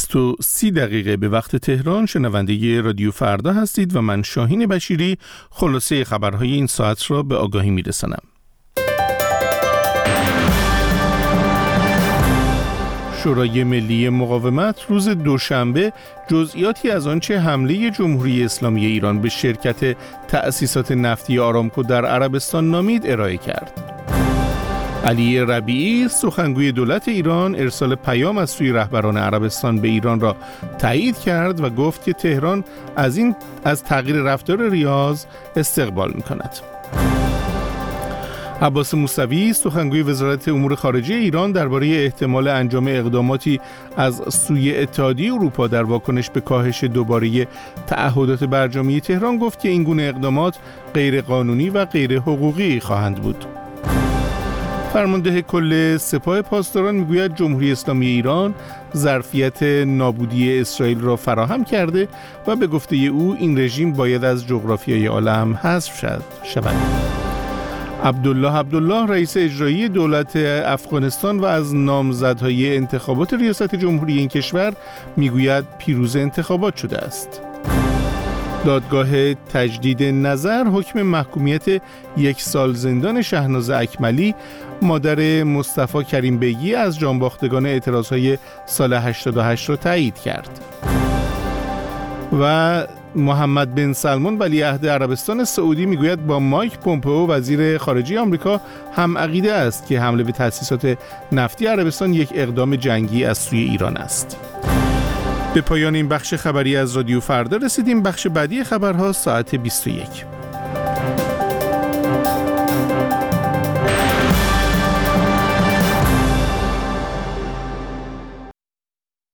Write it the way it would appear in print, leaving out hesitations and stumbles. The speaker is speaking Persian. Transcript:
20:30 به وقت تهران شنونده رادیو فردا هستید و من شاهین بشیری خلاصه خبرهای این ساعت را به آگاهی میرسانم. شورای ملی مقاومت روز دوشنبه جزئیاتی از آنچه حمله جمهوری اسلامی ایران به شرکت تأسیسات نفتی آرامکو در عربستان نامید ارائه کرد. علی ربیعی سخنگوی دولت ایران ارسال پیام از سوی رهبران عربستان به ایران را تایید کرد و گفت که تهران از تغییر رفتار ریاض استقبال می‌کند. عباس موسوی سخنگوی وزارت امور خارجه ایران درباره احتمال انجام اقداماتی از سوی اتحادیه اروپا در واکنش به کاهش دوباره تعهدات برجامی تهران گفت که این گونه اقدامات غیر قانونی و غیر حقوقی خواهند بود. فرمانده کل سپاه پاسداران میگوید جمهوری اسلامی ایران ظرفیت نابودی اسرائیل را فراهم کرده و به گفته او این رژیم باید از جغرافیای عالم حذف شود. عبدالله رئیس اجرایی دولت افغانستان و از نامزدهای انتخابات ریاست جمهوری این کشور میگوید پیروز انتخابات شده است. دادگاه تجدید نظر حکم محکومیت 1 سال زندان شهناز اکملی مادر مصطفی کریم بیگی از جانباختگان اعتراضهای سال 88 را تایید کرد. و محمد بن سلمان ولیعهد عربستان سعودی میگوید با مایک پومپئو وزیر خارجه آمریکا هم عقیده است که حمله به تأسیسات نفتی عربستان یک اقدام جنگی از سوی ایران است. به پایان این بخش خبری از رادیو فردا رسیدیم. بخش بعدی خبرها ساعت 21.